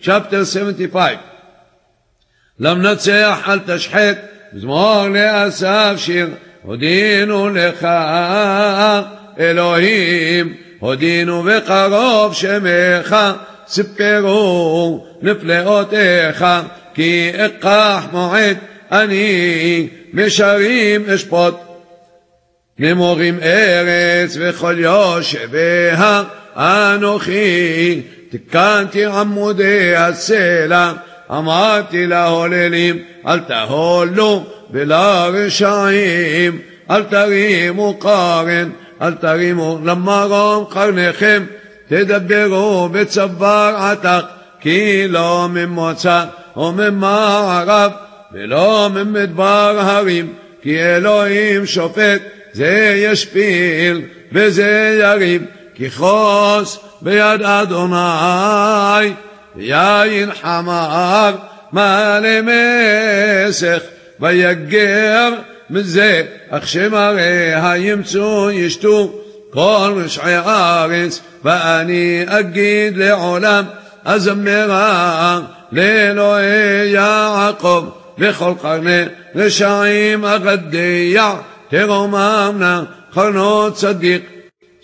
chapter 75. למנצח אל תשחק, מזמור לאסף שיר, הודינו לך אלוהים, הודינו וקרוב שמך, סיפרו נפלאותיך, כי אקח מועד אני משרים אשפוט. נמורים ארץ וכל יושביה, אנוכי תיקנתי עמודי הסלע, אמרתי להוללים אל תהולו ולרשעים, אל תרימו קרן, אל תרימו למרום קרניכם, תדברו בצוואר עתק, כי לא ממוצא וממערב ולא ממדבר הרים, כי אלוהים שופט, זה ישפיל וזה יריב, כי חוס ביד אדוני ויין חמר מלא מסך, ויגר מזה אך שמריה ימצאו ישתו כל רשעי הארץ, ואני אגיד לעולם אזמרה לאלוהי יעקב, וכל קרני רשעים אגדיה תרוממנה, קרנות צדיק